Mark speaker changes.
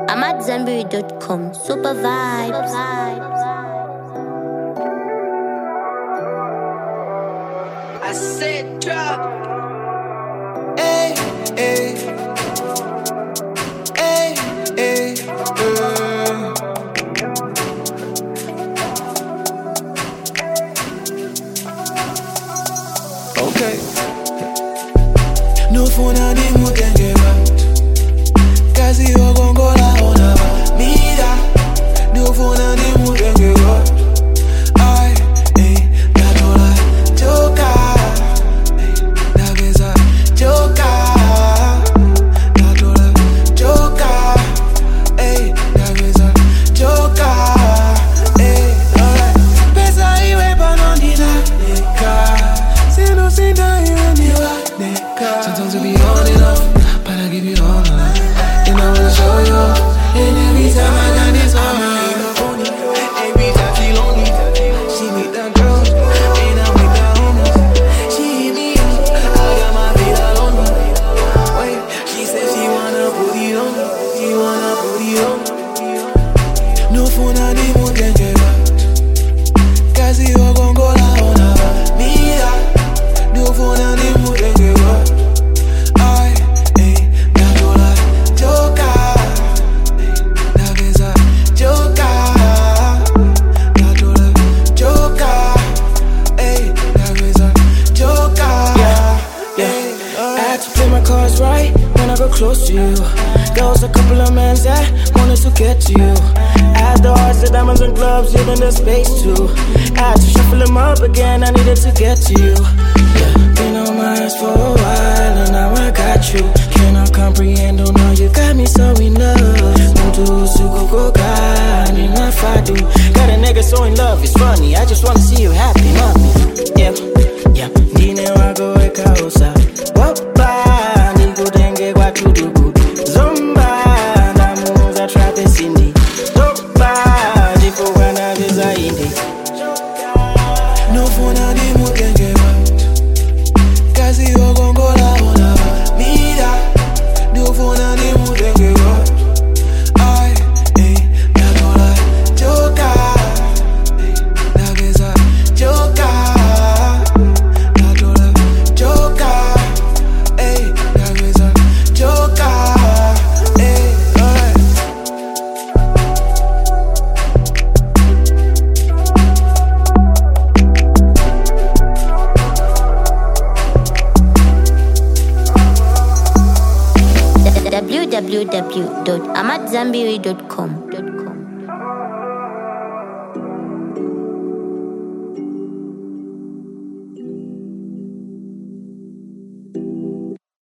Speaker 1: AmadZanbury.com. Super vibes.
Speaker 2: I said drop.
Speaker 3: Hey, hey. Hey, hey. Okay. Nufuna ni mutenge watu kazi ogongola ona mira. Nufuna ni mutenge watu ay, ay, natola choka ay, nageza choka natola choka ay, nageza choka ay, alright. Pesa iwe panondina neka sino sinda iwe niwa neka. Sometimes we be on and off, but I give you all my life, and I wanna show you. And every time I got this on me, every time she lonely, she meet that girl, and I with that homies. She hit me up, I got my feet all on me. Wait, she said she wanna put it on me, she wanna put it on me. Nufuna ni mutenge watu kazi ogongola ona mira. Nufuna ni mutenge watu ay, ay, natola choka ay, nageza choka natola choka ay, nageza choka.
Speaker 4: Yeah, I had to play my cards right when I got close to you. There was a couple of men that wanted to get to you. I had the hearts, the diamonds and gloves, even the space too. I had to shuffle them up again, I needed to get to you. Yeah, been on my ass for a while and now I got you. Cannot comprehend, oh no, you got me so in love. Muntu sukukoka, ni mafadu. Got a nigga so in love, it's funny, I just wanna see you happy, mommy. Yeah, yeah, ndine wako weka usa. Wapa, nikutenge kwa tuduku. Zomba, namuza trape sindi. Dopa, jifu wana visa indi.
Speaker 3: Nufuna ni mutenge watu kazi ogongola ona mira. Nufuna ni mutenge watu ay, ay, natola choka ay, nageza choka natola choka ay, nageza choka ay, alright.
Speaker 1: www.amadzanbury.com.